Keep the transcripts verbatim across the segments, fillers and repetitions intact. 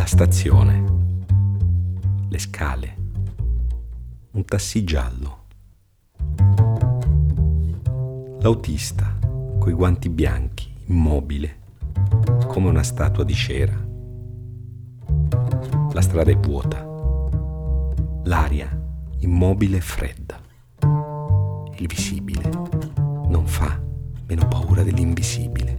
La stazione, le scale, un tassì giallo, l'autista coi guanti bianchi, immobile, come una statua di cera. La strada è vuota, l'aria immobile e fredda. Il visibile non fa meno paura dell'invisibile.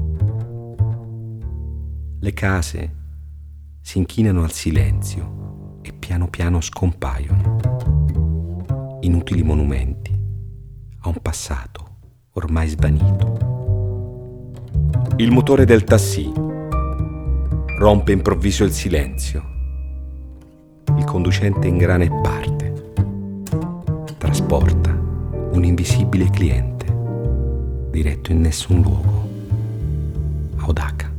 Le case si inchinano al silenzio e piano piano scompaiono, inutili monumenti a un passato ormai svanito. Il motore del tassì rompe improvviso il silenzio. Il conducente ingrana e parte. Trasporta un invisibile cliente, diretto in nessun luogo, a Odaka.